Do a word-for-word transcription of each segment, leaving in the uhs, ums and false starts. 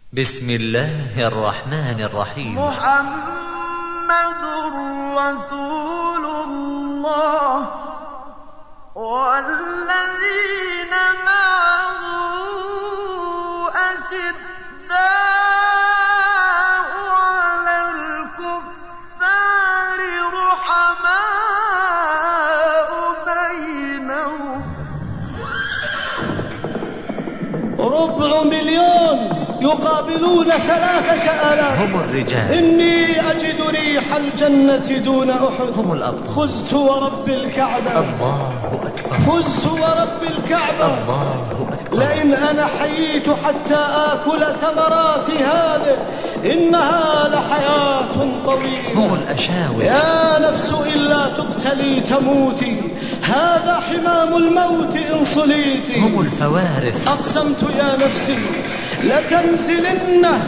بسم الله الرحمن الرحيم. محمد رسول الله والذين معه أشداء على الكفار رحماء بينهم. ربع مليون يقابلون ثلاثة آلاف. هم الرجال. إني أجد ريح الجنة دون أحد. هم الأبطال. فزت ورب الكعبة. الله أكبر. فزت ورب الكعبة. الله أكبر. لئن أنا حييت حتى آكل ثمرات هذه إنها لحياة طويلة. هم الأشاوس. يا نفس إلا تقتلي تموتي، هذا حمام الموت إن صليتي. هم الفوارس. أقسمت يا نفسي لتنزلن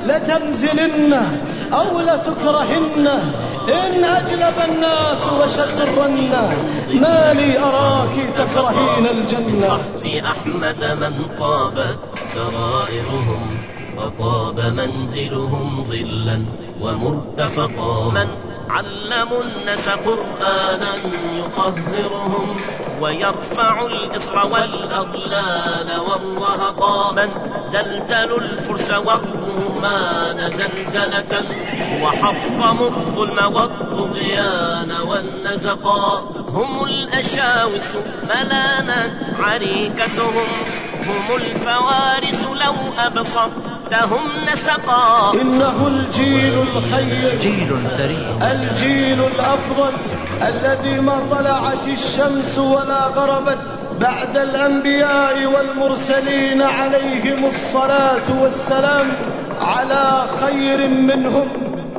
لتنزلن أو لتكرهن إن أجلب الناس وشقرن، ما لي أراك تكرهين الجنة. صحب أحمد من طابت سرائرهم وطاب منزلهم ظلا ومرتفقا، من علموا الناس قرآنا يطهرهم ويرفع الإصر والأغلال والرهقا، من زلزلوا الفرس والرومان زلزلة وحطموا الظلم والطغيان والنزقا. هم الأشاوس ملانت عريكتهم، هم الفوارس لو أبصرتهم نسقا. إنه الجيل الخير، جيل فريد، الجيل الأفضل الذي ما طلعت الشمس ولا غربت بعد الأنبياء والمرسلين عليهم الصلاة والسلام على خير منهم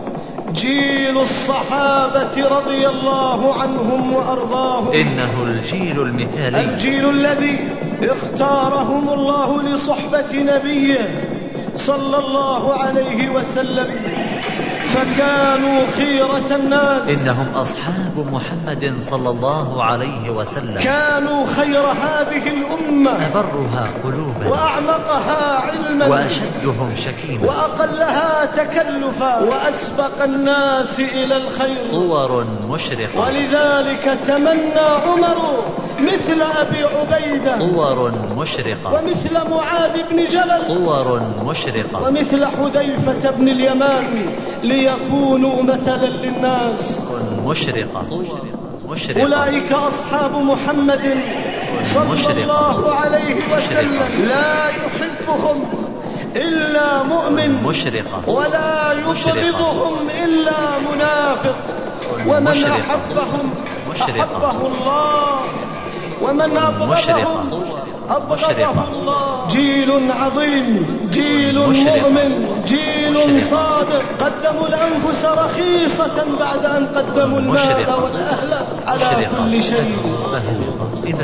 جيل الصحابة رضي الله عنهم وأرضاهم. إنه الجيل المثالي، الجيل الذي اختارهم الله لصحبة نبيه صلى الله عليه وسلم، فكانوا خيرة الناس. إنهم أصحاب محمد صلى الله عليه وسلم، كانوا خير هذه الأمة، أبرها قلوبا وأعمقها علما، وأشدهم شكيمة، وأقلها تكلفا، وأسبق الناس إلى الخير. صور مشرقة. ولذلك تمنى عمر مثل أبي عبيدة، صور مشرقة. ومثل معاذ بن جبل، صور مشرقة. ومثل حذيفة بن اليمان ليكونوا مثلا للناس. مشرقة. صور مشرقة. أولئك أصحاب محمد صلى الله عليه وسلم، لا يحبهم إلا مؤمن، مشرقة. ولا يبغضهم إلا منافق، ومن أحبهم أحبه الله، ومن أبغضهم أبغضه الله. جيل عظيم، جيل مؤمن، جيل صادق، قدموا الأنفس رخيصة بعد أن قدموا المال والأهل على كل شيء. إذا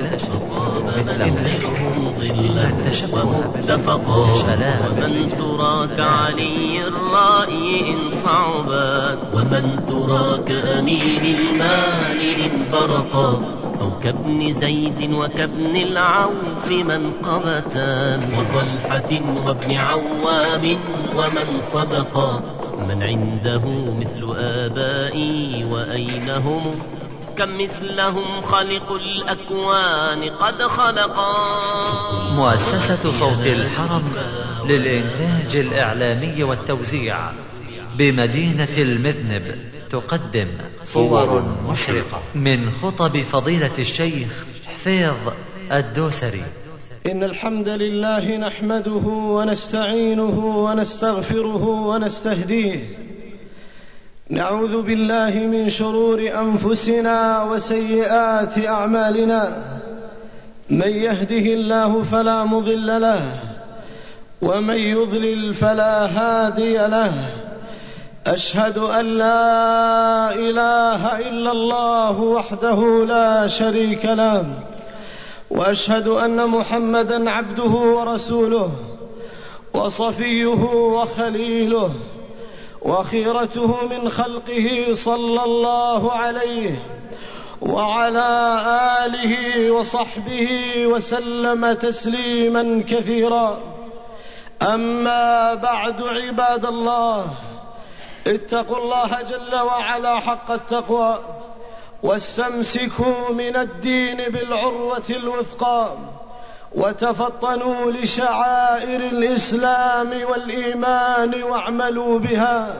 مثلهم ظلا ومرتفقا، ومن تراك علي الرأي إن صعبت، ومن تراك أمين المال إن برقا، أو كابن زيد وكابن العوف منقبة، وطلحة وابن عوام ومن صدقا، من عنده مثل آبائي وأين هم، كم مثلهم خلق الأكوان قد خلقا. مؤسسة صوت الحرم للإنتاج الإعلامي والتوزيع بمدينة المذنب تقدم صور مشرقة من خطب فضيلة الشيخ حفيظ الدوسري. إن الحمد لله نحمده ونستعينه ونستغفره ونستهديه، نعوذ بالله من شرور أنفسنا وسيئات أعمالنا، من يهده الله فلا مضل له، ومن يضلل فلا هادي له. أشهد أن لا إله إلا الله وحده لا شريك له، وأشهد أن محمدًا عبده ورسوله وصفيه وخليله وخيرته من خلقه صلى الله عليه وعلى آله وصحبه وسلم تسليما كثيرا. أما بعد عباد الله، اتقوا الله جل وعلا حق التقوى، واستمسكوا من الدين بالعروة الوثقى، وتفطنوا لشعائر الإسلام والإيمان واعملوا بها.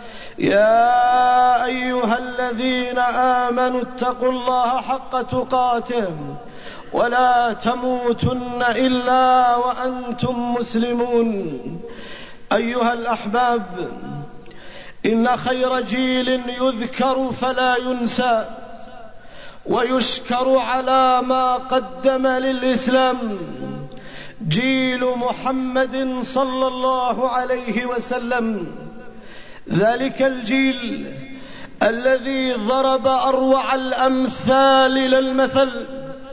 يا أيها الذين آمنوا اتقوا الله حق تقاته ولا تموتن إلا وأنتم مسلمون. أيها الأحباب، إن خير جيل يذكر فلا ينسى ويشكر على ما قدم للإسلام جيل محمد صلى الله عليه وسلم، ذلك الجيل الذي ضرب أروع الأمثال للمثل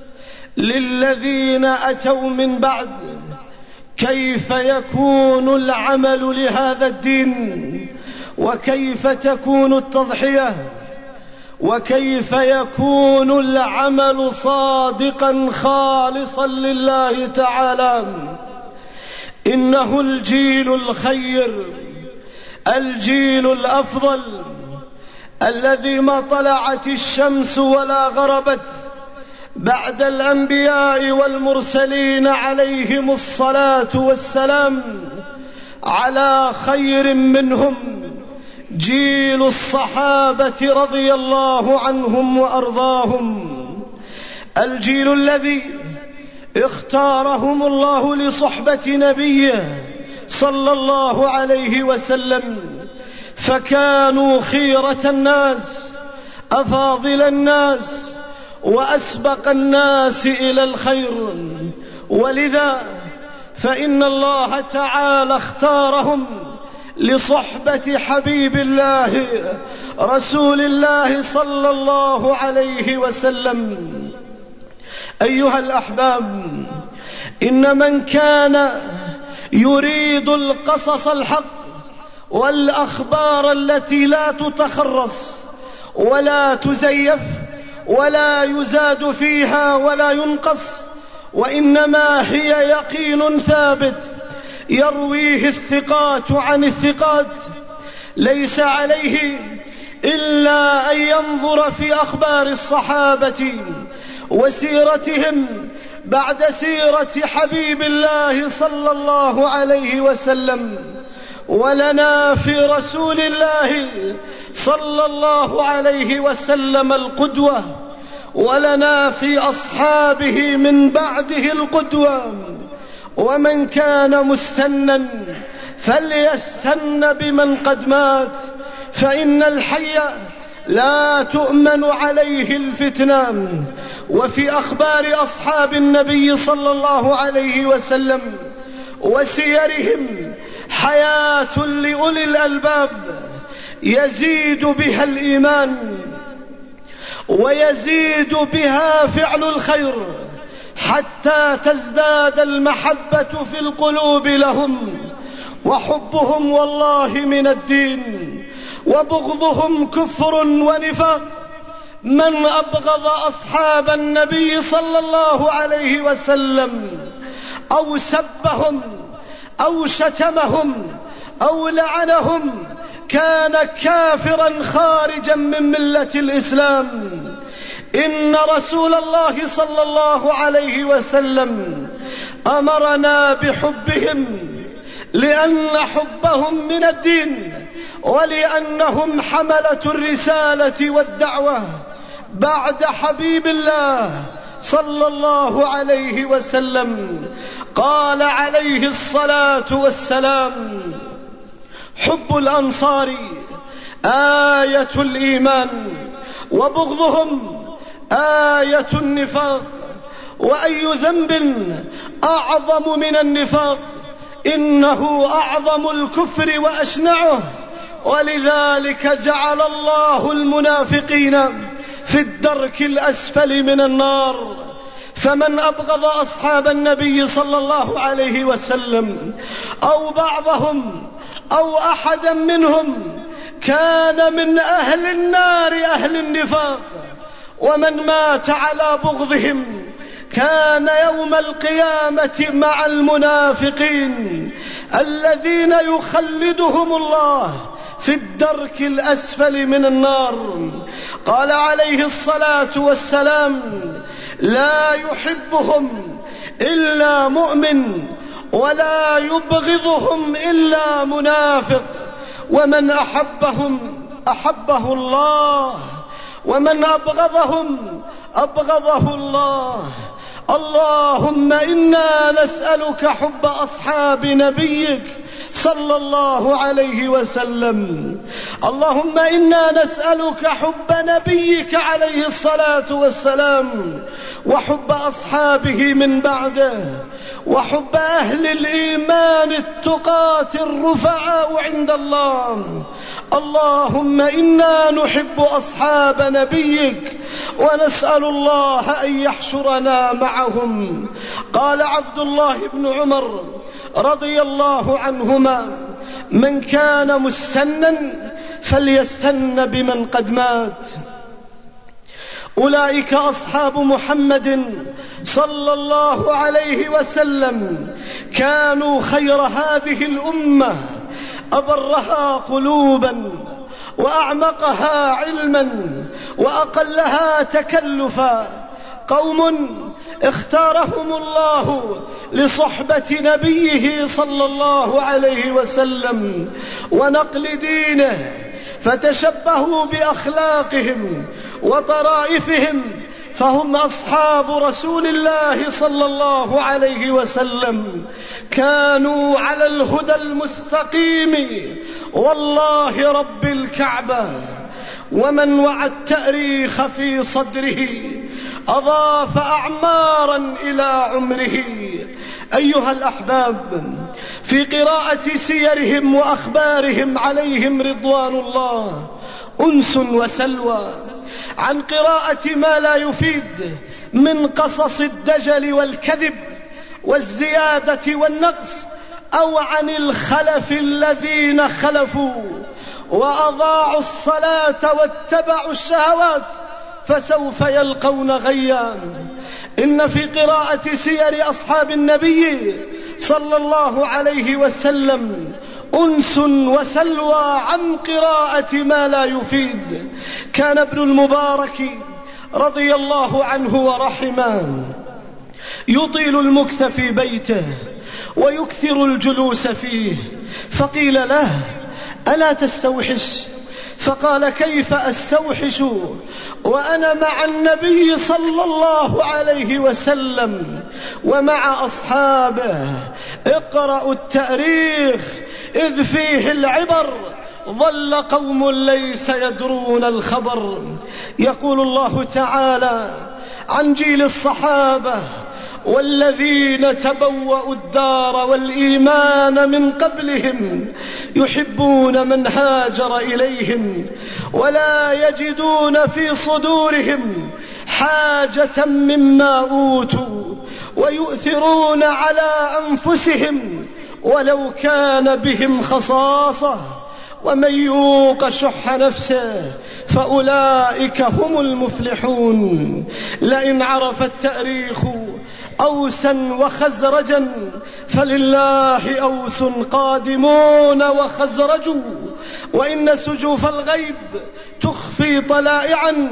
للذين أتوا من بعد كيف يكون العمل لهذا الدين، وكيف تكون التضحية، وكيف يكون العمل صادقا خالصا لله تعالى. إنه الجيل الخير، الجيل الأفضل، الذي ما طلعت الشمس ولا غربت بعد الأنبياء والمرسلين عليهم الصلاة والسلام على خير منهم جيل الصحابة رضي الله عنهم وأرضاهم، الجيل الذي اختارهم الله لصحبة نبيه صلى الله عليه وسلم، فكانوا خيرة الناس، أفاضل الناس، وأسبق الناس إلى الخير. ولذا فإن الله تعالى اختارهم لصحبة حبيب الله رسول الله صلى الله عليه وسلم. أيها الأحباب، إن من كان يريد القصص الحق والأخبار التي لا تتخرص ولا تزيف ولا يزاد فيها ولا ينقص، وإنما هي يقين ثابت يرويه الثقات عن الثقات، ليس عليه إلا أن ينظر في أخبار الصحابة وسيرتهم بعد سيرة حبيب الله صلى الله عليه وسلم. ولنا في رسول الله صلى الله عليه وسلم القدوة، ولنا في أصحابه من بعده القدوة. ومن كان مستنا فليستن بمن قد مات، فإن الحي لا تؤمن عليه الفتنة. وفي أخبار أصحاب النبي صلى الله عليه وسلم وسيرهم حياة لأولي الألباب يزيد بها الإيمان، ويزيد بها فعل الخير، حتى تزداد المحبة في القلوب لهم، وحبهم والله من الدين، وبغضهم كفر ونفاق. من أبغض أصحاب النبي صلى الله عليه وسلم أو سبهم أو شتمهم أو لعنهم كان كافرا خارجا من ملة الإسلام. إن رسول الله صلى الله عليه وسلم أمرنا بحبهم، لأن حبهم من الدين، ولأنهم حملة الرسالة والدعوة بعد حبيب الله صلى الله عليه وسلم. قال عليه الصلاة والسلام: حب الأنصار آية الإيمان، وبغضهم آية النفاق. وأي ذنب أعظم من النفاق؟ إنه أعظم الكفر وأشنعه. ولذلك جعل الله المنافقين في الدرك الأسفل من النار. فمن أبغض أصحاب النبي صلى الله عليه وسلم أو بعضهم أو أحدا منهم كان من أهل النار، أهل النفاق. ومن مات على بغضهم كان يوم القيامة مع المنافقين الذين يخلدهم الله في الدرك الأسفل من النار. قال عليه الصلاة والسلام: لا يحبهم إلا مؤمن ولا يبغضهم إلا منافق، ومن أحبهم أحبه الله ومن أبغضهم أبغضه الله. اللهم إنا نسألك حب أصحاب نبيك صلى الله عليه وسلم. اللهم إنا نسألك حب نبيك عليه الصلاة والسلام وحب أصحابه من بعده وحب أهل الإيمان التقاة الرفعاء عند الله. اللهم إنا نحب أصحاب نبيك ونسأل الله أن يحشرنا معهم. قال عبد الله بن عمر رضي الله عنهما: من كان مستنا فليستن بمن قد مات. أولئك أصحاب محمد صلى الله عليه وسلم كانوا خير هذه الأمة، أبرها قلوبا وأعمقها علما وأقلها تكلفا، قوم اختارهم الله لصحبة نبيه صلى الله عليه وسلم ونقل دينه، فتشبهوا بأخلاقهم وطرائفهم، فهم أصحاب رسول الله صلى الله عليه وسلم، كانوا على الهدى المستقيم والله رب الكعبة. ومن وعى التاريخ في صدره أضاف أعمارا إلى عمره. أيها الأحباب، في قراءة سيرهم وأخبارهم عليهم رضوان الله أنس وسلوى، عن قراءة ما لا يفيد من قصص الدجل والكذب والزيادة والنقص، أو عن الخلف الذين خلفوا وأضاعوا الصلاة واتبعوا الشهوات فسوف يلقون غيا. إن في قراءة سير أصحاب النبي صلى الله عليه وسلم أنس وسلوى عن قراءة ما لا يفيد. كان ابن المبارك رضي الله عنه ورحمه يطيل المكث في بيته ويكثر الجلوس فيه، فقيل له: ألا تستوحش؟ فقال: كيف أستوحش وأنا مع النبي صلى الله عليه وسلم ومع أصحابه؟ اقرأوا التاريخ إذ فيه العبر، ظل قوم ليس يدرون الخبر. يقول الله تعالى عن جيل الصحابة: والذين تبوأوا الدار والإيمان من قبلهم يحبون من هاجر إليهم ولا يجدون في صدورهم حاجة مما أوتوا ويؤثرون على أنفسهم ولو كان بهم خصاصة ومن يوق شح نفسه فأولئك هم المفلحون. لئن عرف التاريخ أوسا وخزرجا فلله أوس قادمون وخزرج، وإن سجوف الغيب تخفي طلائعا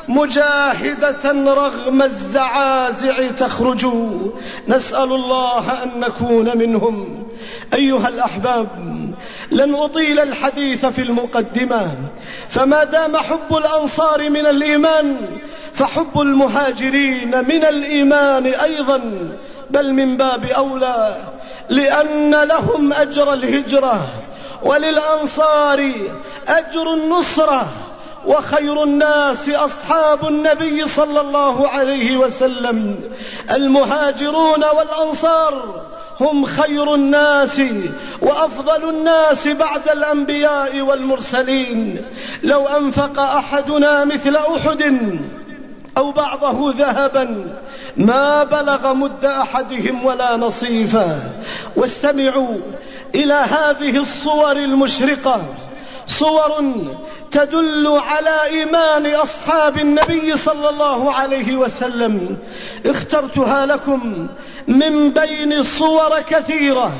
مجاهدة رغم الزعازع تخرج. نسأل الله أن نكون منهم. أيها الأحباب، لن أطيل الحديث في المقدمة، فما دام حب الأنصار من الإيمان فحب المهاجرين من الإيمان أيضا، بل من باب أولى، لأن لهم أجر الهجرة وللأنصار أجر النصرة. وخير الناس أصحاب النبي صلى الله عليه وسلم. المهاجرون والأنصار هم خير الناس وأفضل الناس بعد الأنبياء والمرسلين. لو أنفق أحدنا مثل أحد أو بعضه ذهبا ما بلغ مد أحدهم ولا نصيفا. واستمعوا إلى هذه الصور المشرقة، صور تدل على إيمان أصحاب النبي صلى الله عليه وسلم. اخترتها لكم من بين صور كثيرة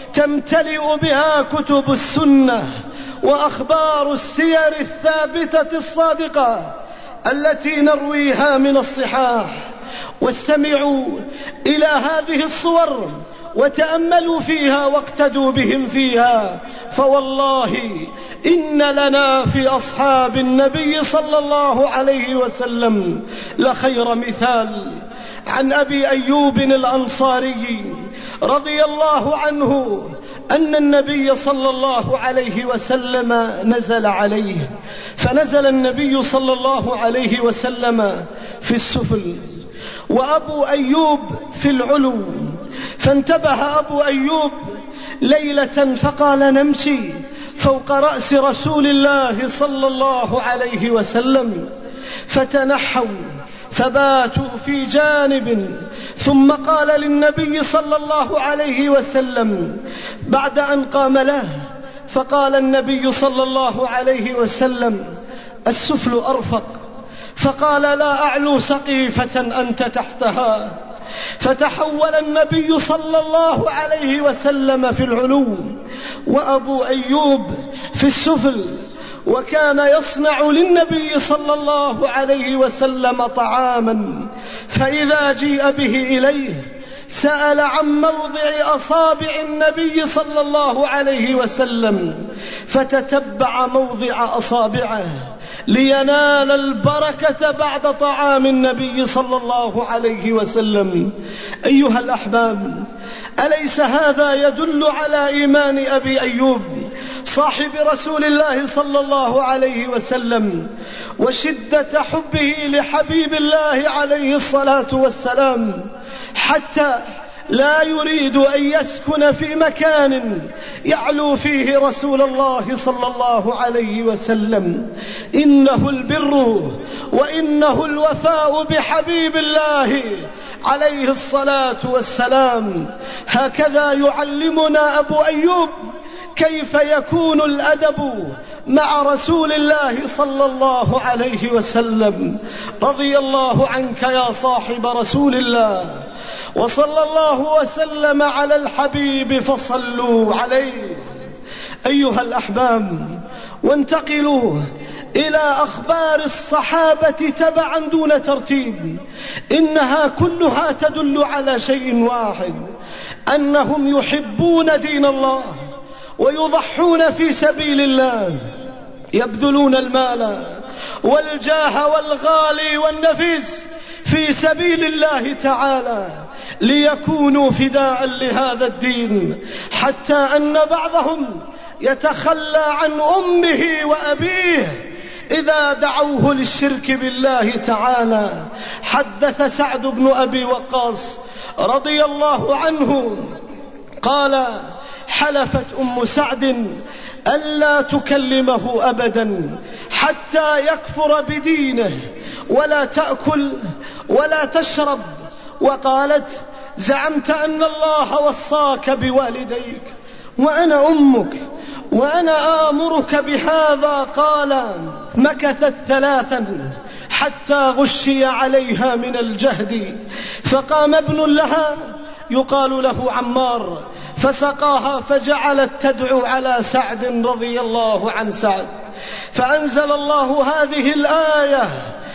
تمتلئ بها كتب السنة وأخبار السير الثابتة الصادقة التي نرويها من الصحاح. واستمعوا إلى هذه الصور وتأملوا فيها واقتدوا بهم فيها، فوالله إن لنا في أصحاب النبي صلى الله عليه وسلم لخير مثال. عن أبي أيوب الأنصاري رضي الله عنه أن النبي صلى الله عليه وسلم نزل عليه، فنزل النبي صلى الله عليه وسلم في السفل وأبو أيوب في العلو، فانتبه أبو أيوب ليلة فقال نمشي فوق رأس رسول الله صلى الله عليه وسلم، فتنحوا فباتوا في جانب، ثم قال للنبي صلى الله عليه وسلم بعد أن قام له، فقال النبي صلى الله عليه وسلم السفل أرفق، فقال لا أعلو سقيفة أنت تحتها، فتحول النبي صلى الله عليه وسلم في العلو وأبو أيوب في السفل، وكان يصنع للنبي صلى الله عليه وسلم طعاما، فإذا جيء به إليه سأل عن موضع أصابع النبي صلى الله عليه وسلم، فتتبع موضع أصابعه لينال البركة بعد طعام النبي صلى الله عليه وسلم. أيها الأحباب، أليس هذا يدل على إيمان أبي أيوب صاحب رسول الله صلى الله عليه وسلم وشدة حبه لحبيب الله عليه الصلاة والسلام، حتى لا يريد أن يسكن في مكان يعلو فيه رسول الله صلى الله عليه وسلم. إنه البر وإنه الوفاء بحبيب الله عليه الصلاة والسلام. هكذا يعلمنا أبو أيوب كيف يكون الأدب مع رسول الله صلى الله عليه وسلم. رضي الله عنك يا صاحب رسول الله، وصلى الله وسلم على الحبيب فصلوا عليه. أيها الأحباب، وانتقلوا إلى أخبار الصحابة تبعا دون ترتيب، إنها كلها تدل على شيء واحد، أنهم يحبون دين الله ويضحون في سبيل الله، يبذلون المال والجاه والغالي والنفيس في سبيل الله تعالى ليكونوا فداء لهذا الدين، حتى أن بعضهم يتخلى عن أمه وأبيه إذا دعوه للشرك بالله تعالى. حدث سعد بن أبي وقاص رضي الله عنه قال: حلفت أم سعد ألا تكلمه أبدا حتى يكفر بدينه ولا تأكل ولا تشرب، وقالت: زعمت أن الله وصاك بوالديك وأنا أمك وأنا آمرك بهذا. قال: مكثت ثلاثا حتى غشي عليها من الجهد، فقام ابن لها يقال له عمار فسقاها، فجعلت تدعو على سعد رضي الله عن سعد، فأنزل الله هذه الآية: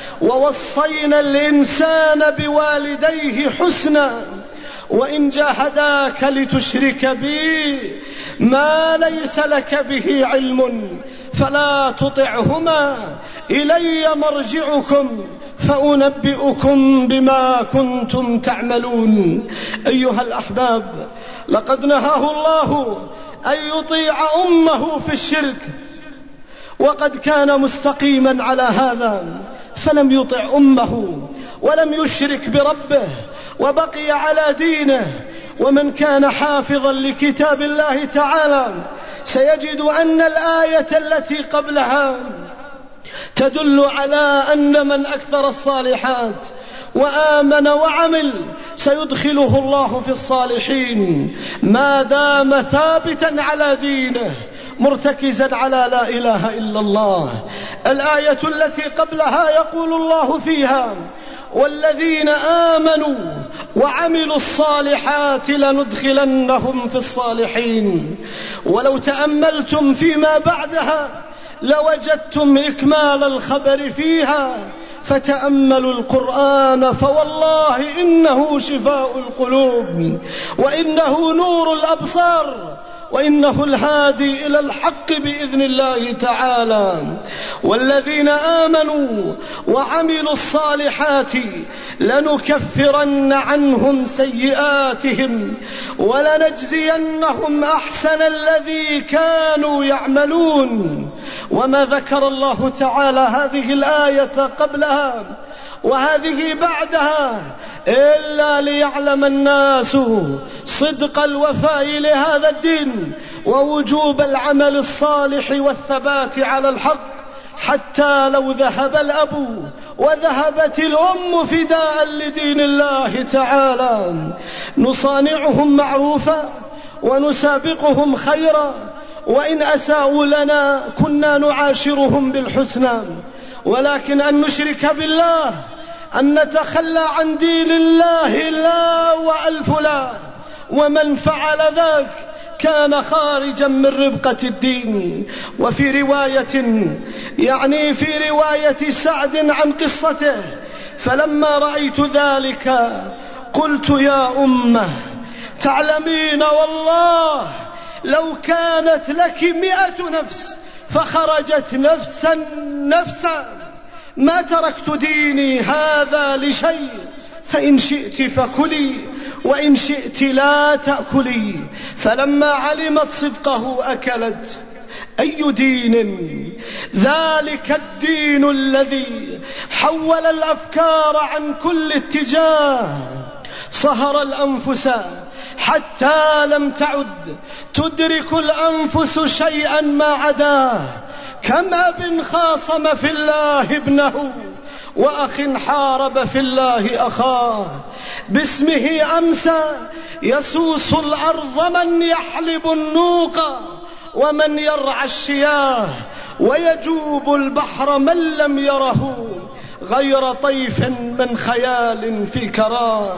ووصينا الإنسان بوالديه حسنا وإن جاهداك لتشرك بي ما ليس لك به علم فلا تطعهما إلي مرجعكم فأنبئكم بما كنتم تعملون. أيها الأحباب، لقد نهاه الله أن يطيع أمه في الشرك، وقد كان مستقيما على هذا فلم يطع أمه ولم يشرك بربه وبقي على دينه. ومن كان حافظا لكتاب الله تعالى سيجد أن الآية التي قبلها تدل على أن من أكثر الصالحات وآمن وعمل سيدخله الله في الصالحين ما دام ثابتا على دينه مرتكزا على لا إله إلا الله. الآية التي قبلها يقول الله فيها: والذين آمنوا وعملوا الصالحات لندخلنهم في الصالحين. ولو تأملتم فيما بعدها لوجدتم إكمال الخبر فيها، فتأملوا القرآن فوالله إنه شفاء القلوب، وإنه نور الأبصار، وإنه الهادي إلى الحق بإذن الله تعالى. والذين آمنوا وعملوا الصالحات لنكفرن عنهم سيئاتهم ولنجزينهم أحسن الذي كانوا يعملون. وما ذكر الله تعالى هذه الآية قبلها وهذه بعدها إلا ليعلم الناس صدق الوفاء لهذا الدين ووجوب العمل الصالح والثبات على الحق، حتى لو ذهب الأب وذهبت الأم فداء لدين الله تعالى نصانعهم معروفا ونسابقهم خيرا، وإن أساءوا لنا كنا نعاشرهم بالحسنى. ولكن أن نشرك بالله، أن نتخلى عن دين الله لا وألف لا، ومن فعل ذاك كان خارجا من ربقة الدين. وفي رواية يعني في رواية سعد عن قصته: فلما رأيت ذلك قلت يا أمة تعلمين والله لو كانت لك مئة نفس فخرجت نفسا نفسا ما تركت ديني هذا لشيء، فإن شئت فكلي وإن شئت لا تأكلي. فلما علمت صدقه أكلت. أي دين؟ ذلك الدين الذي حول الأفكار عن كل اتجاه، صهر الأنفس حتى لم تعد تدرك الأنفس شيئا ما عداه. كم أب خاصم في الله ابنه وأخ حارب في الله أخاه، باسمه أمسى يسوس الأرض من يحلب النوق ومن يرعى الشياه، ويجوب البحر من لم يره غير طيف من خيال في كراه،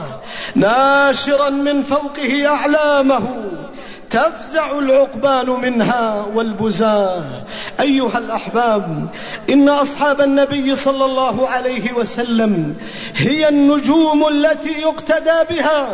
ناشرا من فوقه أعلامه تفزع العقبان منها والبزاه. أيها الأحباب، إن أصحاب النبي صلى الله عليه وسلم هي النجوم التي يقتدى بها،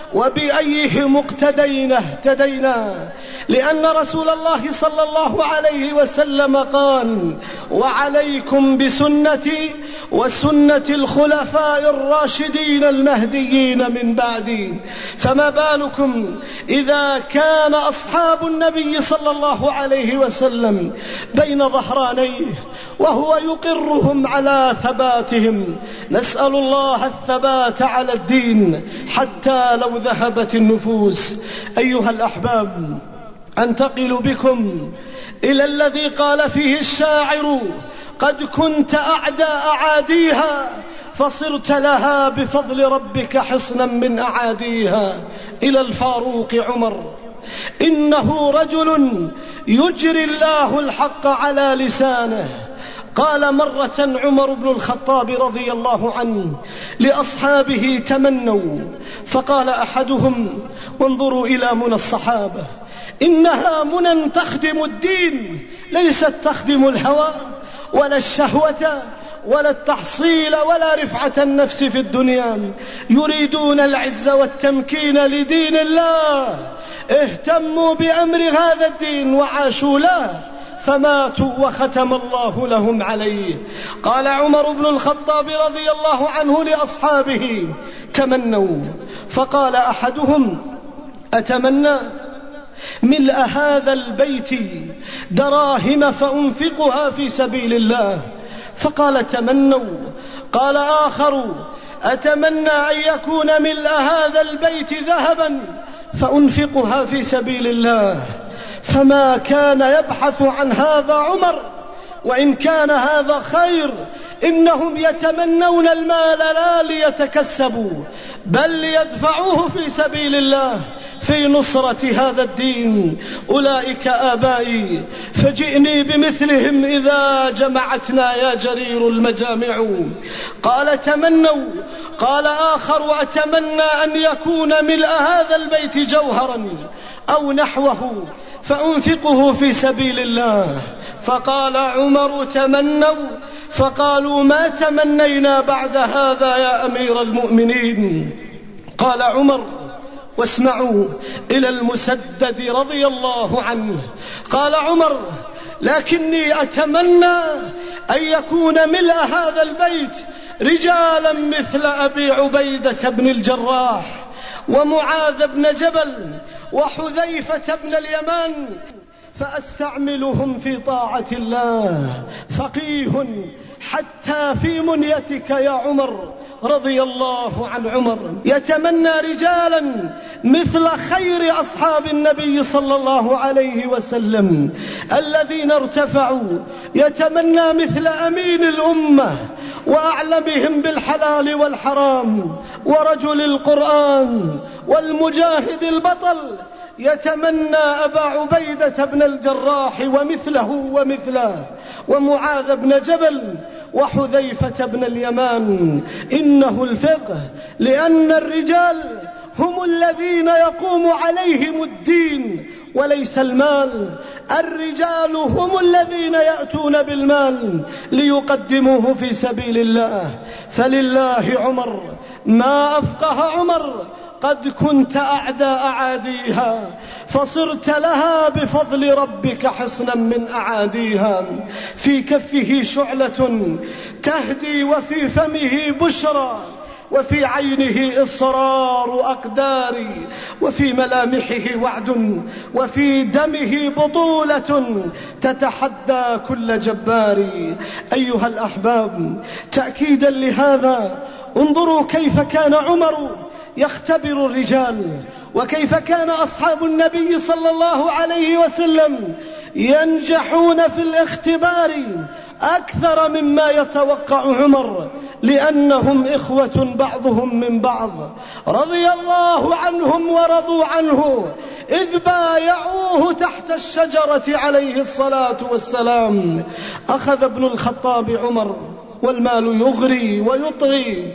وبأيهم اقتدينا اهتدينا، لأن رسول الله صلى الله عليه وسلم قال: وعليكم بسنتي وسنة الخلفاء الراشدين المهديين من بعدي. فما بالكم إذا كان أصحاب النبي صلى الله عليه وسلم بين ظهرانيه وهو يقرهم على ثباتهم. نسأل الله الثبات على الدين حتى لو ذهبت النفوس. أيها الأحباب، أنتقل بكم إلى الذي قال فيه الشاعر: قد كنت أعدى أعاديها فصرت لها بفضل ربك حصنا من أعاديها. إلى الفاروق عمر: إنه رجل يجري الله الحق على لسانه. قال مرة عمر بن الخطاب رضي الله عنه لأصحابه: تمنوا. فقال أحدهم: وانظروا إلى منى الصحابة، إنها منى تخدم الدين، ليست تخدم الهوى ولا الشهوة ولا التحصيل ولا رفعة النفس في الدنيا، يريدون العز والتمكين لدين الله، اهتموا بأمر هذا الدين وعاشوا له فماتوا وختم الله لهم عليه. قال عمر بن الخطاب رضي الله عنه لأصحابه: تمنوا. فقال أحدهم: أتمنى ملء هذا البيت دراهم فأنفقها في سبيل الله. فقال: تمنوا. قال آخر: أتمنى أن يكون ملء هذا البيت ذهبا فأنفقها في سبيل الله. فما كان يبحث عن هذا عمر، وإن كان هذا خير إنهم يتمنون المال لا ليتكسبوا بل ليدفعوه في سبيل الله في نصرة هذا الدين. أولئك آبائي فجئني بمثلهم إذا جمعتنا يا جرير المجامع. قال تمنوا. قال آخر أتمنى أن يكون ملء هذا البيت جوهرا أو نحوه فأنفقه في سبيل الله. فقال عمر تمنوا. فقالوا ما تمنينا بعد هذا يا أمير المؤمنين. قال عمر واسمعوا إلى المسدد رضي الله عنه. قال عمر لكني أتمنى أن يكون ملء هذا البيت رجالا مثل أبي عبيدة بن الجراح ومعاذ بن جبل وحذيفة بن اليمان فأستعملهم في طاعة الله. فقيه حتى في منيتك يا عمر رضي الله عن عمر. يتمنى رجالا مثل خير أصحاب النبي صلى الله عليه وسلم الذين ارتفعوا. يتمنى مثل أمين الأمة وأعلمهم بالحلال والحرام ورجل القرآن والمجاهد البطل. يتمنى أبا عبيدة بن الجراح ومثله ومثله ومعاذ بن جبل وحذيفة بن اليمان. إنه الفقه، لأن الرجال هم الذين يقوم عليهم الدين وليس المال. الرجال هم الذين يأتون بالمال ليقدموه في سبيل الله. فلله عمر ما أفقه عمر قد كنت أعدى أعاديها فصرت لها بفضل ربك حصنا من أعاديها. في كفه شعلة تهدي وفي فمه بشرى وفي عينه إصرار أقداري وفي ملامحه وعد وفي دمه بطولة تتحدى كل جبار. أيها الأحباب تأكيدا لهذا انظروا كيف كان عمر يختبر الرجال وكيف كان أصحاب النبي صلى الله عليه وسلم ينجحون في الاختبار أكثر مما يتوقع عمر لأنهم إخوة بعضهم من بعض رضي الله عنهم ورضوا عنه إذ بايعوه تحت الشجرة عليه الصلاة والسلام. أخذ ابن الخطاب عمر والمال يغري ويطغي،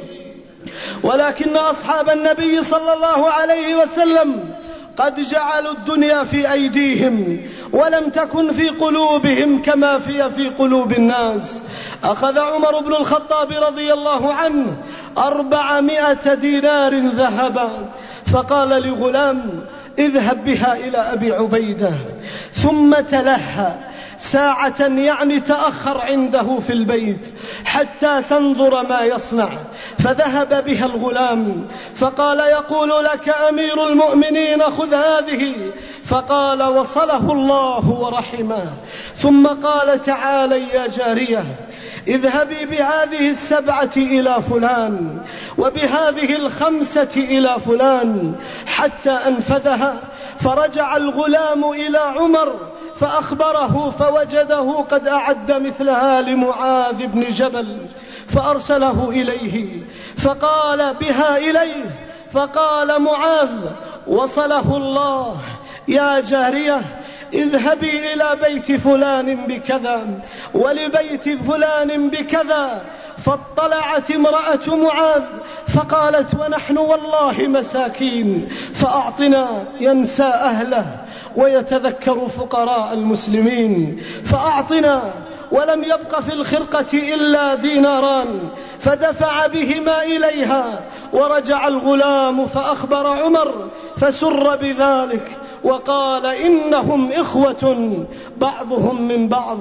ولكن أصحاب النبي صلى الله عليه وسلم قد جعلوا الدنيا في أيديهم ولم تكن في قلوبهم كما في في قلوب الناس. أخذ عمر بن الخطاب رضي الله عنه أربعمائة دينار ذهبا فقال لغلام اذهب بها إلى أبي عبيدة ثم تلهى ساعة، يعني تأخر عنده في البيت حتى تنظر ما يصنع. فذهب بها الغلام فقال يقول لك أمير المؤمنين خذ هذه. فقال وصله الله ورحمه. ثم قال تعالي يا جارية اذهبي بهذه السبعة إلى فلان وبهذه الخمسة إلى فلان حتى أنفذها. فرجع الغلام إلى عمر فأخبره فوجده قد أعد مثلها لمعاذ بن جبل فأرسله إليه فقال بها إليه. فقال معاذ وصله الله يا جارية اذهبي إلى بيت فلان بكذا ولبيت فلان بكذا. فاطلعت امرأة معاذ فقالت ونحن والله مساكين فأعطنا. ينسى أهله ويتذكر فقراء المسلمين. فأعطنا. ولم يبق في الخرقة إلا ديناران فدفع بهما إليها. ورجع الغلام فأخبر عمر فسر بذلك وقال إنهم إخوة بعضهم من بعض.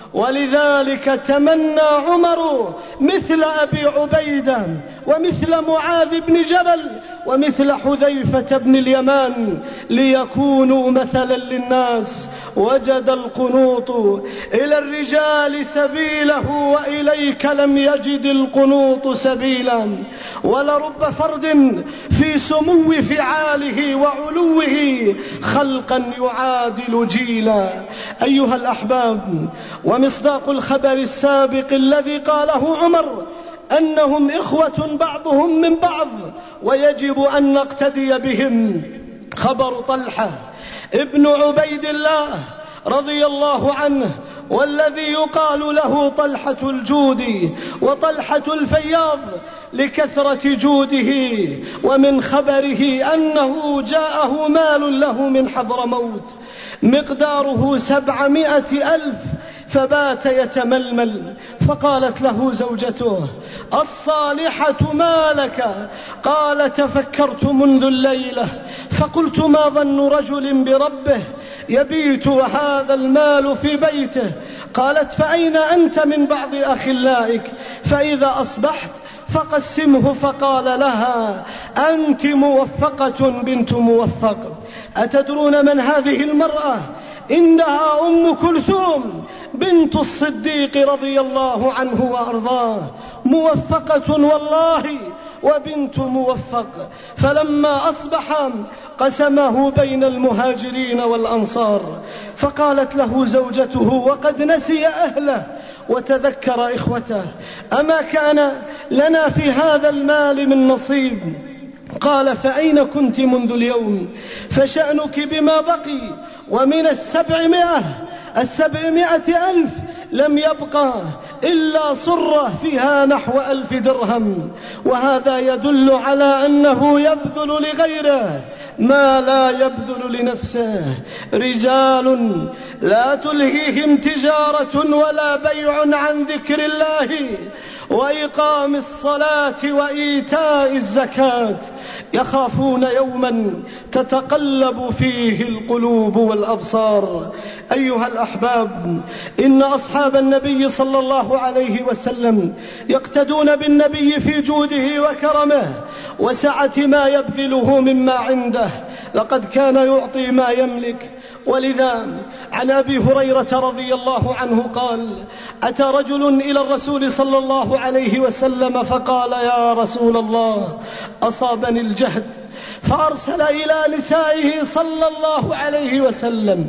ولذلك تمنى عمر مثل أبي عبيدة ومثل معاذ بن جبل ومثل حذيفة بن اليمان ليكونوا مثلا للناس. وجد القنوط إلى الرجال سبيله وإليك لم يجد القنوط سبيلا. ولرب فرد في سمو فعاله وعلوه خلقا يعادل جيلا. أيها الأحباب، ومصداق الخبر السابق الذي قاله عمر أنهم إخوة بعضهم من بعض ويجب أن نقتدي بهم خبر طلحة ابن عبيد الله رضي الله عنه، والذي يقال له طلحة الجود وطلحة الفياض لكثرة جوده. ومن خبره أنه جاءه مال له من حضرموت مقداره سبعمائة ألف، فبات يتململ، فقالت له زوجته الصالحة ما لك؟ قال تفكرت منذ الليلة فقلت ما ظن رجل بربه يبيت وهذا المال في بيته؟ قالت فأين أنت من بعض أخلائك؟ فإذا أصبحت فقسمه. فقال لها أنت موفقة بنت موفق. أتدرون من هذه المرأة؟ إنها أم كلثوم بنت الصديق رضي الله عنه وأرضاه، موفقة والله وبنت موفق. فلما أصبح قسمه بين المهاجرين والأنصار. فقالت له زوجته وقد نسي أهله وتذكر إخوته أما كان لنا في هذا المال من نصيب؟ قال فأين كنت منذ اليوم؟ فشأنك بما بقي، ومن السبعمائة السبعمائة ألف لم يبقى إلا صرة فيها نحو ألف درهم، وهذا يدل على أنه يبذل لغيره ما لا يبذل لنفسه. رجال لا تلهيهم تجارة ولا بيع عن ذكر الله وإقام الصلاة وإيتاء الزكاة يخافون يوما تتقلب فيه القلوب والأبصار. أيها الأحباب، إن أصحاب النبي صلى الله عليه وسلم يقتدون بالنبي في جوده وكرمه وسعة ما يبذله مما عنده، لقد كان يعطي ما يملك. ولذا عن أبي هريرة رضي الله عنه قال أتى رجل إلى الرسول صلى الله عليه وسلم فقال يا رسول الله أصابني الجهد، فأرسل إلى نسائه صلى الله عليه وسلم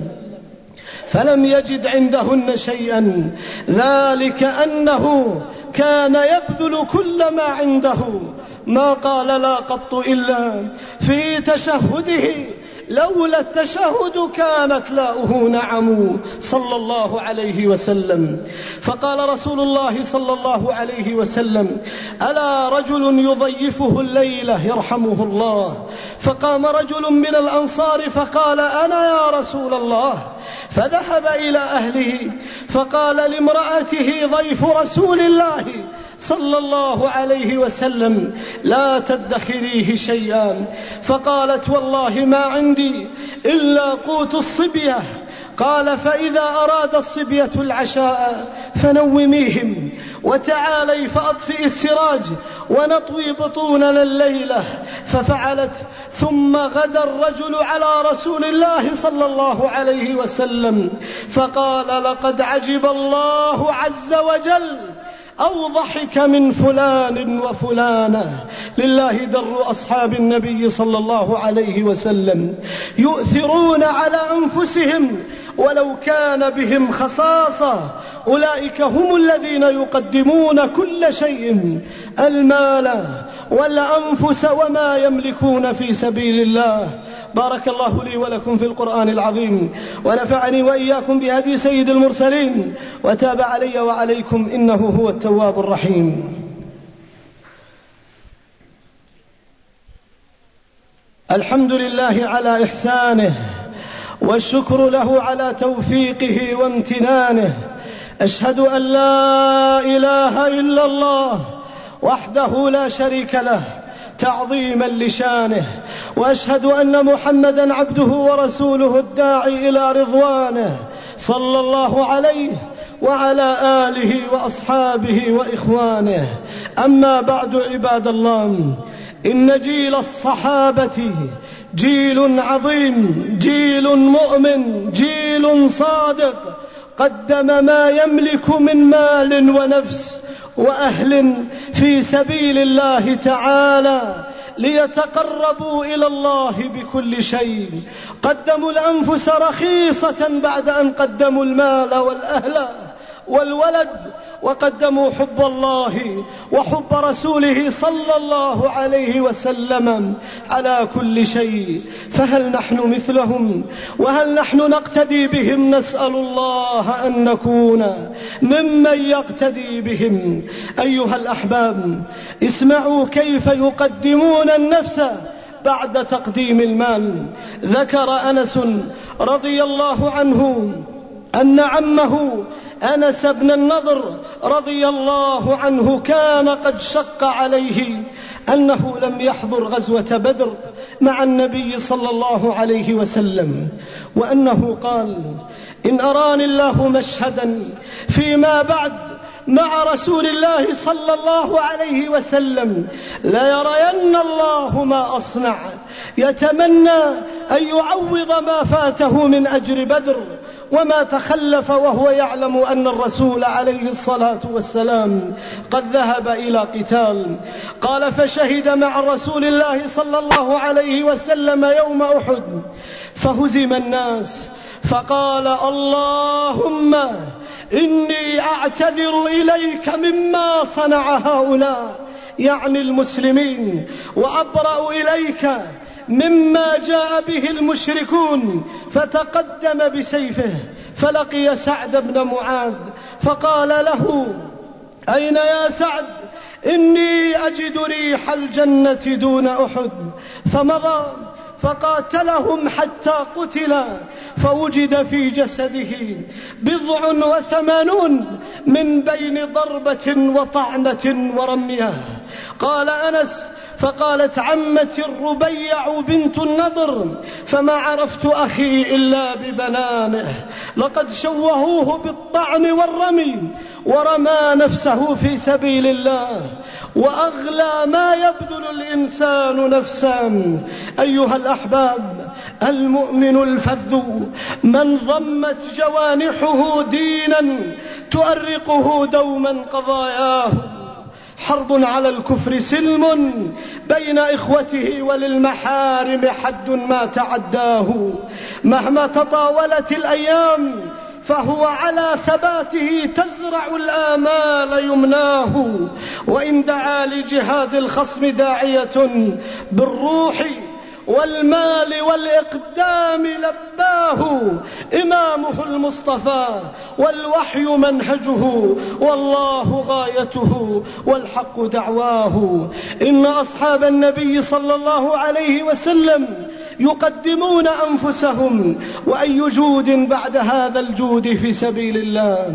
فلم يجد عندهن شيئا، ذلك أنه كان يبذل كل ما عنده، ما قال لا قط إلا في تشهده لولا التشهد كانت لاؤه نعم صلى الله عليه وسلم. فقال رسول الله صلى الله عليه وسلم ألا رجل يضيفه الليلة يرحمه الله؟ فقام رجل من الأنصار فقال أنا يا رسول الله، فذهب إلى أهله فقال لامرأته ضيف رسول الله صلى الله عليه وسلم لا تدخريه شيئا، فقالت والله ما عندي إلا قوت الصبية. قال فإذا أراد الصبية العشاء فنوميهم وتعالي فأطفئ السراج ونطوي بطوننا الليلة. ففعلت، ضم غدا الرجل على رسول الله صلى الله عليه وسلم فقال لقد عجب الله عز وجل أو ضحك من فلان وفلانة. لله در أصحاب النبي صلى الله عليه وسلم يؤثرون على أنفسهم ولو كان بهم خصاصة، أولئك هم الذين يقدمون كل شيء، المال والأنفس وما يملكون في سبيل الله. بارك الله لي ولكم في القرآن العظيم، ونفعني وإياكم بهدي سيد المرسلين، وتاب علي وعليكم إنه هو التواب الرحيم. الحمد لله على إحسانه، والشكر له على توفيقه وامتنانه. أشهد أن لا إله إلا الله وحده لا شريك له تعظيما لشانه، وأشهد أن محمدا عبده ورسوله الداعي إلى رضوانه صلى الله عليه وعلى آله وأصحابه وإخوانه. أما بعد عباد الله، إن جيل الصحابة جيل عظيم، جيل مؤمن، جيل صادق، قدم ما يملك من مال ونفس وأهل في سبيل الله تعالى ليتقربوا إلى الله بكل شيء. قدموا الأنفس رخيصة بعد أن قدموا المال والأهل والولد، وقدموا حب الله وحب رسوله صلى الله عليه وسلم على كل شيء. فهل نحن مثلهم؟ وهل نحن نقتدي بهم؟ نسأل الله أن نكون ممن يقتدي بهم. أيها الأحباب، اسمعوا كيف يقدمون النفس بعد تقديم المال. ذكر أنس رضي الله عنه أن عمه أنس بن النضر رضي الله عنه كان قد شق عليه أنه لم يحضر غزوة بدر مع النبي صلى الله عليه وسلم، وأنه قال: إن أراني الله مشهدا فيما بعد مع رسول الله صلى الله عليه وسلم ليرين الله ما أصنع. يتمنى أن يعوض ما فاته من أجر بدر وما تخلف وهو يعلم أن الرسول عليه الصلاة والسلام قد ذهب إلى قتال. قال: فشهد مع رسول الله صلى الله عليه وسلم يوم أحد فهزم الناس، فقال: اللهم إني أعتذر إليك مما صنع هؤلاء، يعني المسلمين، وأبرأ إليك مما جاء به المشركون. فتقدم بسيفه فلقي سعد بن معاذ فقال له: أين يا سعد؟ إني أجد ريح الجنة دون أحد. فمضى فقاتلهم حتى قتل، فوجد في جسده بضع وثمانون من بين ضربة وطعنة ورمية. قال أنس: فقالت عمتي الربيع بنت النضر: فما عرفت أخي إلا ببنانه، لقد شوهوه بالطعن والرمي، ورمى نفسه في سبيل الله، وأغلى ما يبذل الإنسان نفسا. أيها الأحباب، المؤمن الفذ من ضمت جوانحه دينا تؤرقه دوما قضاياه. حرب على الكفر سلم بين إخوته، وللمحارم حد ما تعداه. مهما تطاولت الأيام فهو على ثباته تزرع الآمال يمناه. وإن دعا لجهاد الخصم داعية بالروح والمال والإقدام لباه. إمامه المصطفى والوحي منهجه، والله غايته والحق دعواه. إن أصحاب النبي صلى الله عليه وسلم يقدمون أنفسهم، وأي جود بعد هذا الجود في سبيل الله.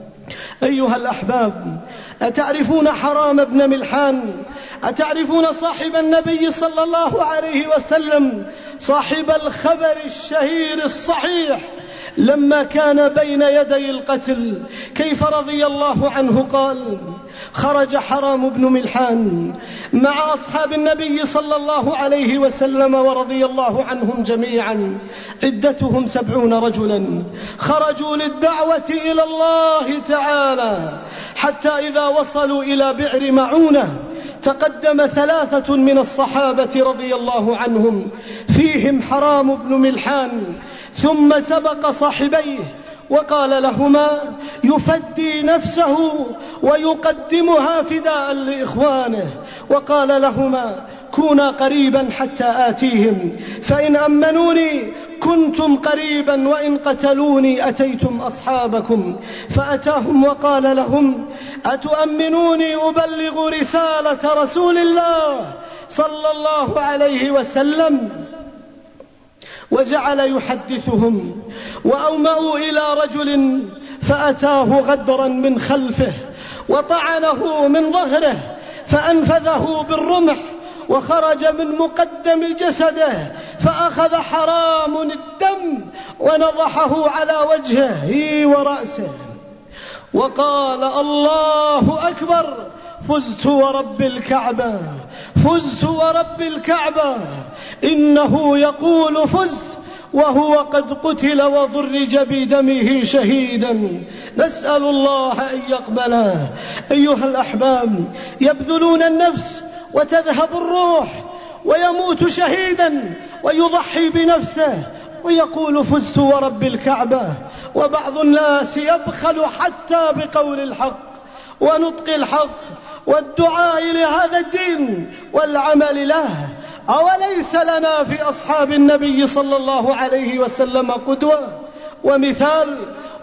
أيها الأحباب، أتعرفون حرام بن ملحان؟ أتعرفون صاحب النبي صلى الله عليه وسلم، صاحب الخبر الشهير الصحيح لما كان بين يدي القتل كيف رضي الله عنه قال: خرج حرام بن ملحان مع أصحاب النبي صلى الله عليه وسلم ورضي الله عنهم جميعا، عدتهم سبعون رجلا، خرجوا للدعوة إلى الله تعالى، حتى إذا وصلوا إلى بئر معونة تقدم ثلاثة من الصحابة رضي الله عنهم، فيهم حرام بن ملحان، ثم سبق صاحبيه وقال لهما يفدي نفسه ويقدمها فداء لإخوانه، وقال لهما: كونا قريبا حتى آتيهم، فإن أمنوني كنتم قريبا، وإن قتلوني أتيتم أصحابكم. فأتاهم وقال لهم: أتؤمنوني أبلغ رسالة رسول الله صلى الله عليه وسلم؟ وجعل يحدثهم، وأومأوا إلى رجل فأتاه غدرا من خلفه وطعنه من ظهره فأنفذه بالرمح، وخرج من مقدم جسده، فأخذ حرام الدم ونضحه على وجهه ورأسه وقال: الله أكبر، فزت ورب الكعبة، فزت ورب الكعبة، إنه يقول فزت وهو قد قتل وضرج بدمه شهيدا، نسأل الله أن يقبله. أيها الأحباب، يبذلون النفس وتذهب الروح ويموت شهيدا ويضحي بنفسه ويقول فزت ورب الكعبة. وبعض الناس يبخل حتى بقول الحق ونطق الحق والدعاء لهذا الدين والعمل له. أوليس لنا في أصحاب النبي صلى الله عليه وسلم قدوة ومثال؟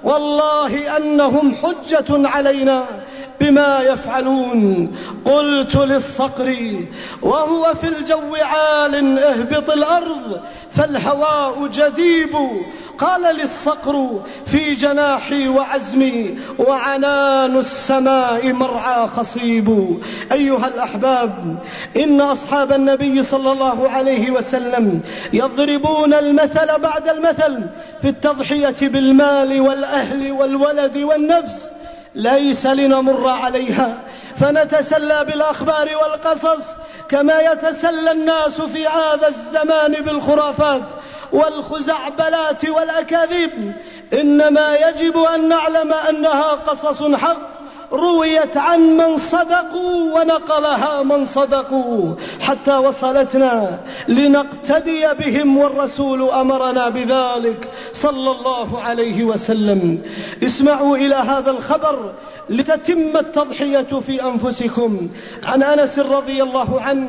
والله أنهم حجة علينا بما يفعلون. قلت للصقر وهو في الجو عال اهبط الأرض فالهواء جذيب، قال للصقر في جناحي وعزمي وعنان السماء مرعى خصيب. أيها الأحباب، إن أصحاب النبي صلى الله عليه وسلم يضربون المثل بعد المثل في التضحية بالمال والأهل والولد والنفس. ليس لنمر عليها فنتسلى بالأخبار والقصص كما يتسلى الناس في هذا الزمان بالخرافات والخزعبلات والأكاذيب، إنما يجب أن نعلم أنها قصص حق رويت عن من صدقوا ونقلها من صدقوا حتى وصلتنا لنقتدي بهم، والرسول أمرنا بذلك صلى الله عليه وسلم. اسمعوا إلى هذا الخبر لتتم التضحية في أنفسكم. عن أنس رضي الله عنه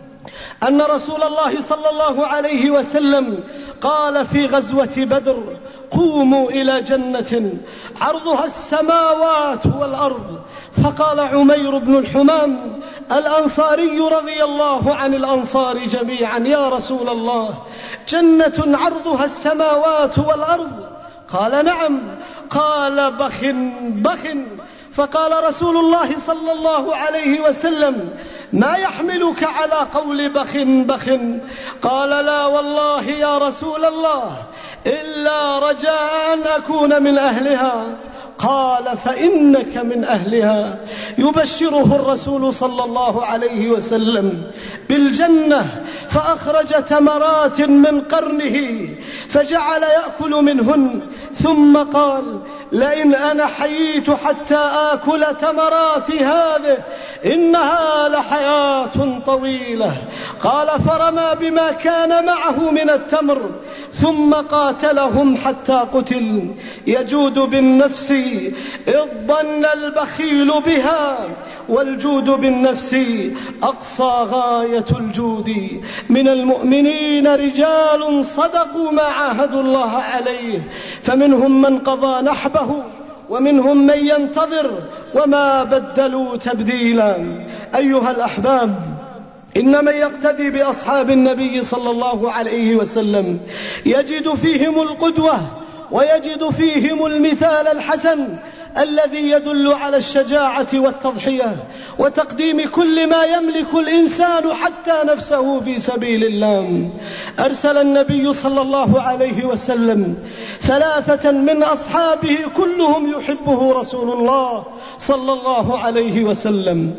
أن رسول الله صلى الله عليه وسلم قال في غزوة بدر: قوموا إلى جنة عرضها السماوات والأرض. فقال عمير بن الحمام الأنصاري رضي الله عن الأنصار جميعا: يا رسول الله، جنة عرضها السماوات والأرض؟ قال: نعم. قال: بخ بخ. فقال رسول الله صلى الله عليه وسلم: ما يحملك على قول بخ بخ؟ قال: لا والله يا رسول الله، إلا رجاء أن أكون من أهلها. قال: فإنك من أهلها. يبشره الرسول صلى الله عليه وسلم بالجنة، فأخرج تمرات من قرنه فجعل يأكل منهن، ثم قال: لئن أنا حييت حتى آكل تمرات هذه إنها لحياة طويلة. قال: فرمى بما كان معه من التمر ثم قاتلهم حتى قتل. يجود بالنفس إذ ظن البخيل بها، والجود بالنفس أقصى غاية الجود. من المؤمنين رجال صدقوا ما عاهدوا الله عليه، فمنهم من قضى نحبه ومنهم من ينتظر وما بدلوا تبديلا. أيها الأحباب، إن من يقتدي بأصحاب النبي صلى الله عليه وسلم يجد فيهم القدوة ويجد فيهم المثال الحسن الذي يدل على الشجاعة والتضحية وتقديم كل ما يملك الإنسان حتى نفسه في سبيل الله. أرسل النبي صلى الله عليه وسلم ثلاثة من أصحابه كلهم يحبه رسول الله صلى الله عليه وسلم.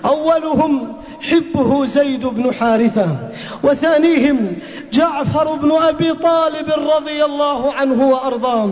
أولهم حبه زيد بن حارثة، وثانيهم جعفر بن أبي طالب رضي الله عنه وأرضاه،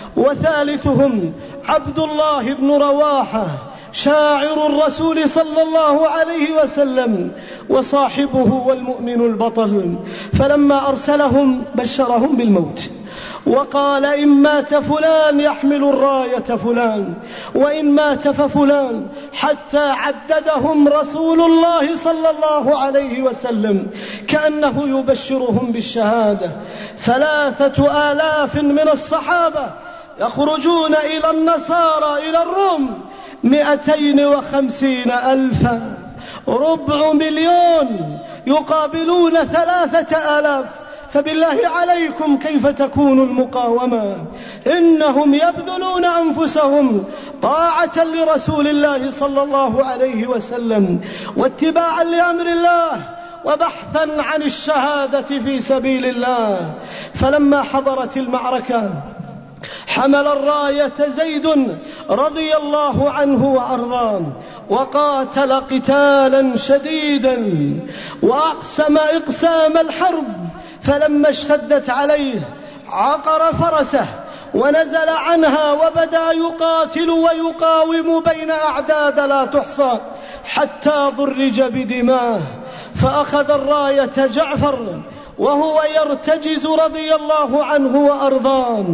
وثالثهم عبد الله بن رواحة شاعر الرسول صلى الله عليه وسلم وصاحبه والمؤمن البطل. فلما أرسلهم بشرهم بالموت وقال: إن مات فلان يحمل الراية فلان، وإن مات ففلان، حتى عددهم رسول الله صلى الله عليه وسلم كأنه يبشرهم بالشهادة. ثلاثة آلاف من الصحابة يخرجون إلى النصارى إلى الروم مئتين وخمسين ألفا، ربع مليون يقابلون ثلاثة آلاف. فبالله عليكم كيف تكون المقاومة؟ إنهم يبذلون أنفسهم طاعة لرسول الله صلى الله عليه وسلم واتباعا لأمر الله وبحثا عن الشهادة في سبيل الله. فلما حضرت المعركة حمل الراية زيد رضي الله عنه وأرضاه، وقاتل قتالا شديدا وأقسم إقسام الحرب. فلما اشتدت عليه عقر فرسه ونزل عنها وبدأ يقاتل ويقاوم بين أعداد لا تحصى حتى ضرج بدماه. فأخذ الراية جعفر وهو يرتجز رضي الله عنه وأرضاه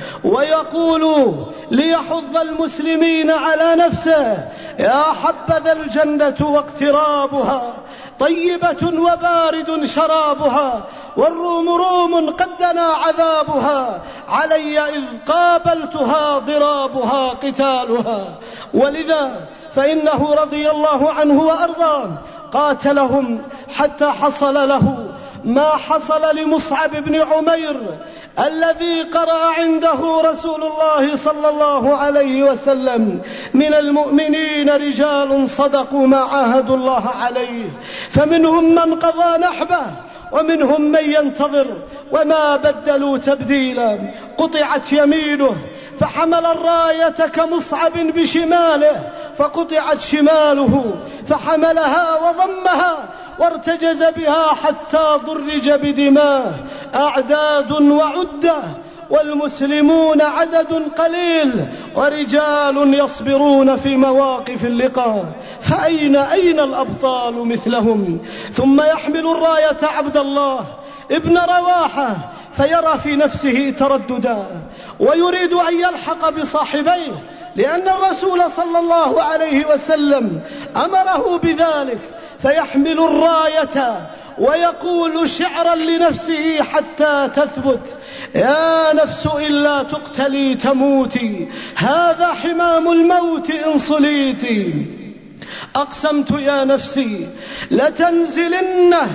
ويقول ليحض المسلمين على نفسه: يا حبذا الجنة واقترابها، طيبة وبارد شرابها، والروم روم قد دنا عذابها، علي إذ قابلتها ضرابها قتالها. ولذا فإنه رضي الله عنه وأرضاه قاتلهم حتى حصل له ما حصل لمصعب بن عمير الذي قرأ عنده رسول الله صلى الله عليه وسلم: من المؤمنين رجال صدقوا ما عاهدوا الله عليه، فمنهم من قضى نحبه ومنهم من ينتظر وما بدلوا تبديلا. قطعت يمينه فحمل الراية كمصعب بشماله، فقطعت شماله فحملها وضمها وارتجز بها حتى ضرج بدماه. أعداد وعدة، والمسلمون عدد قليل ورجال يصبرون في مواقف اللقاء، فأين أين الأبطال مثلهم؟ ثم يحمل الراية عبد الله ابن رواحة فيرى في نفسه ترددا ويريد أن يلحق بصاحبيه، لأن الرسول صلى الله عليه وسلم أمره بذلك، فيحمل الراية ويقول شعرا لنفسه حتى تثبت: يا نفس إلا تقتلي تموتي، هذا حمام الموت إن صليتي. أقسمت يا نفسي لتنزلنه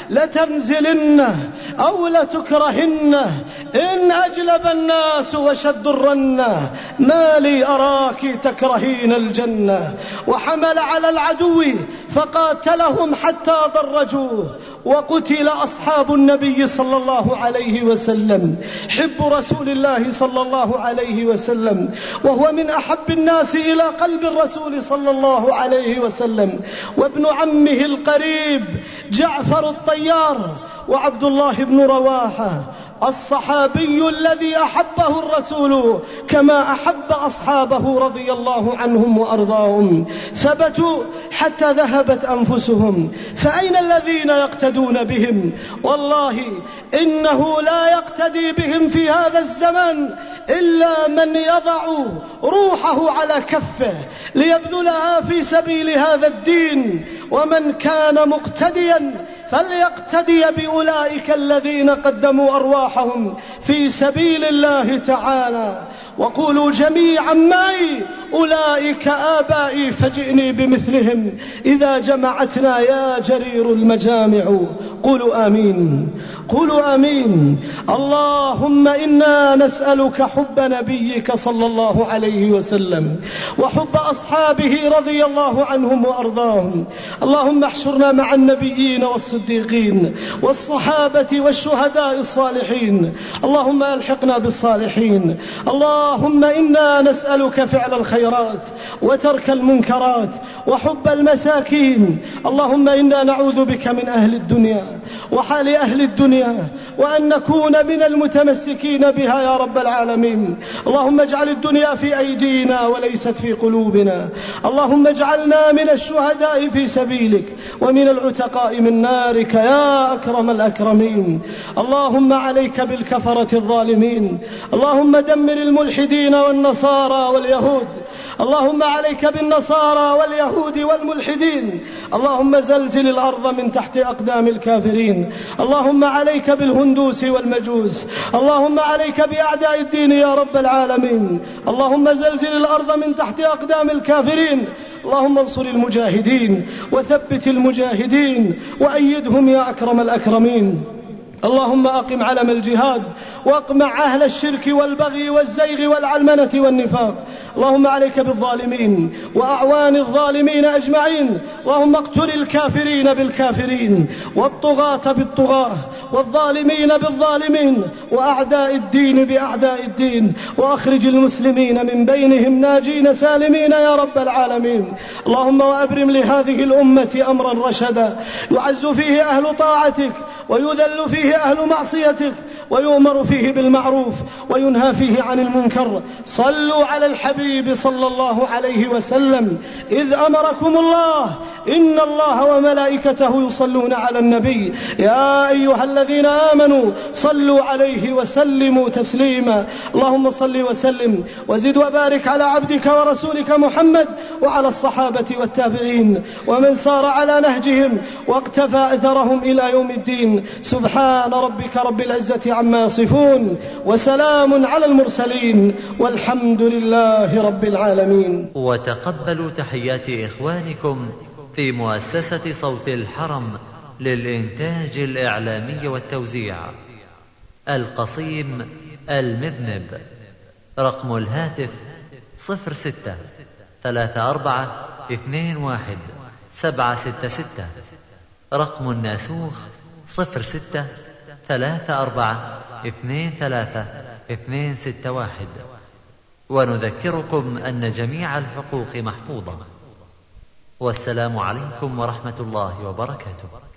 لتنزلنه أو لتكرهنه، إن أجلب الناس وشد الرنة، ما لي أراك تكرهين الجنة. وحمل على العدو فقاتلهم حتى ضرجوه، وقتل أصحاب النبي صلى الله عليه وسلم، حب رسول الله صلى الله عليه وسلم، وهو من أحب الناس إلى قلب الرسول صلى الله عليه وسلم، وابن عمه القريب جعفر الطيار، وعبد الله بن رواحة الصحابي الذي أحبه الرسول كما أحب أصحابه رضي الله عنهم وأرضاهم. ثبتوا حتى ذهبت أنفسهم، فأين الذين يقتدون بهم؟ والله إنه لا يقتدي بهم في هذا الزمن إلا من يضع روحه على كفه ليبذلها في سبيل هذا الدين. ومن كان مقتديا فليقتدي بأولئك الذين قدموا أرواحهم في سبيل الله تعالى. وقولوا جميعا معي: أولئك آبائي فجئني بمثلهم إذا جمعتنا يا جرير المجامع. قولوا آمين، قولوا آمين. اللهم إنا نسألك حب نبيك صلى الله عليه وسلم وحب أصحابه رضي الله عنهم وأرضاهم. اللهم احشرنا مع النبيين والصديقين والصحابة والشهداء الصالحين. اللهم ألحقنا بالصالحين. اللهم إنا نسألك فعل الخيرات وترك المنكرات وحب المساكين. اللهم إنا نعوذ بك من أهل الدنيا وحال أهل الدنيا، وأن نكون من المتمسكين بها يا رب العالمين. اللهم اجعل الدنيا في أيدينا وليست في قلوبنا. اللهم اجعلنا من الشهداء في سبيلك ومن العتقاء من نارك يا أكرم الأكرمين. اللهم عليك بالكفرة الظالمين. اللهم دمر الملحدين والنصارى واليهود. اللهم عليك بالنصارى واليهود والملحدين. اللهم زلزل الأرض من تحت أقدام الكافرين. اللهم عليك بالهندوس والمجوس. اللهم عليك بأعداء الدين يا رب العالمين. اللهم زلزل الأرض من تحت أقدام الكافرين. اللهم انصر المجاهدين وثبت المجاهدين وأيدهم يا أكرم الأكرمين. اللهم أقم علم الجهاد واقمع أهل الشرك والبغي والزيغ والعلمنة والنفاق. اللهم عليك بالظالمين وأعوان الظالمين أجمعين. اللهم اقتل الكافرين بالكافرين والطغاة بالطغاة والظالمين بالظالمين وأعداء الدين بأعداء الدين، وأخرج المسلمين من بينهم ناجين سالمين يا رب العالمين. اللهم وأبرم لهذه الأمة أمرا رشدا يعز فيه أهل طاعتك ويذل فيه أهل معصيتك، ويؤمر فيه بالمعروف وينهى فيه عن المنكر. صلوا على الحبيب الحبيب صلى الله عليه وسلم إذ أمركم الله إن الله وملائكته يصلون على النبي يا أيها الذين آمنوا صلوا عليه وسلموا تسليما. اللهم صل وسلم وزد وبارك على عبدك ورسولك محمد وعلى الصحابة والتابعين ومن سار على نهجهم واقتفى أثرهم إلى يوم الدين. سبحان ربك رب العزة عما يصفون وسلام على المرسلين والحمد لله رب العالمين. وتقبلوا تحيات إخوانكم في مؤسسة صوت الحرم للإنتاج الإعلامي والتوزيع، القصيم المذنب. رقم الهاتف صفر ستة ثلاثة أربعة اثنين واحد سبعة ستة ستة. رقم الناسوخ صفر ستة ثلاثة أربعة اثنين ثلاثة اثنين ستة واحد. ونذكركم أن جميع الحقوق محفوظة. والسلام عليكم ورحمة الله وبركاته.